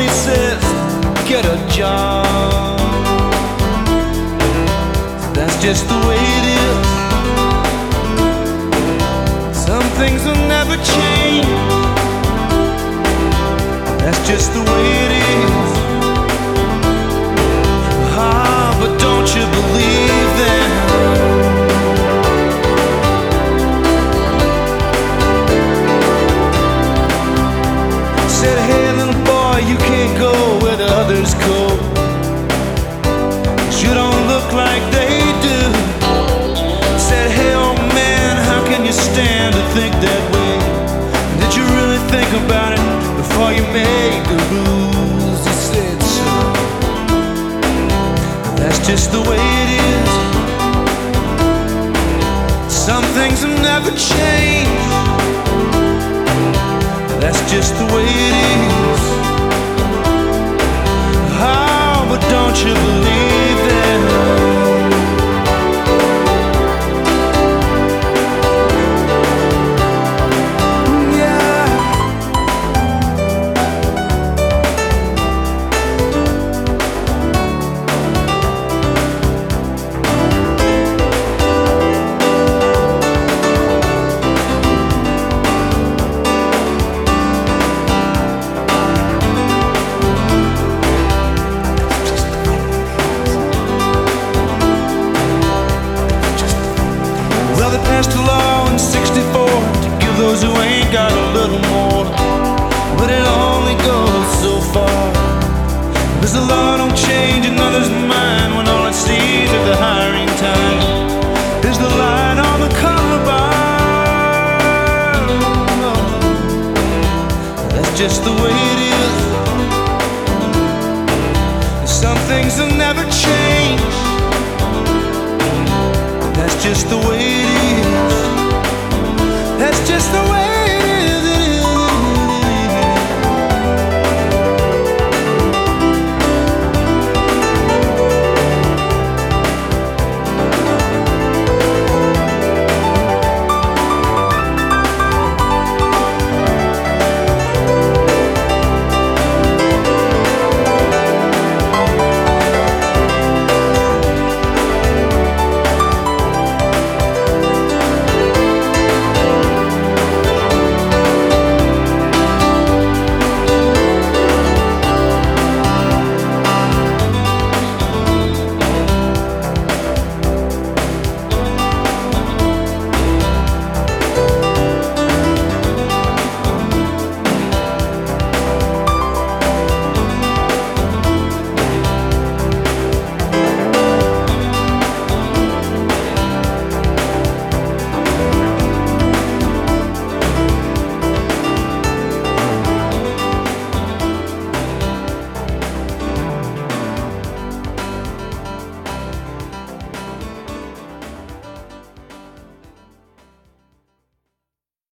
he says, get a job. That's just the way it is. Some things will never change. That's just the way it is. Ah, but don't you believe them? Said, hey little boy, you can't go where the others go. You don't look like they do. Said, hey old man, how can you stand to think that way? Did you really think about it before you made the rules? He said so. That's just the way it is. Some things will never change. That's just the way it is. Oh, but don't you believe them? They passed a law in '64 to give those who ain't got a little more, but it only goes so far. Because the law don't change another's mind when all it sees is the hiring time. Is the line on the color bar. That's just the way it is. Some things will never change. That's just the way it is. That's just the way